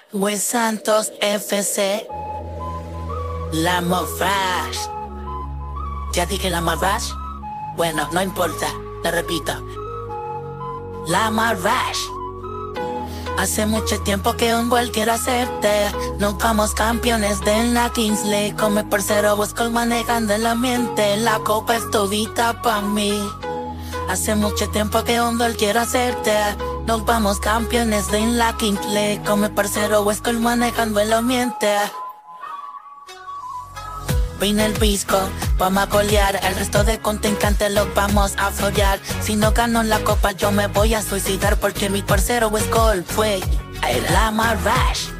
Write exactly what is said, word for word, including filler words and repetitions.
Wes Santos F C, La Morrash. ¿Ya dije La Morrash? Bueno, no importa, te repito. La Morrash. Hace mucho tiempo que un gol quiero hacerte. No vamos campeones de la Kings League. Come parcero, busco manejando el ambiente. La copa es todita pa' mí. Hace mucho tiempo que un gol quiero hacerte. Nos vamos campeones de la Kings League. Come parcero, busco manejando el ambiente. Vine el pisco, vamos a colear. El resto de contrincantes los vamos a follar. Si no gano la copa yo me voy a suicidar, porque mi parcero es gol fue el La Morrash.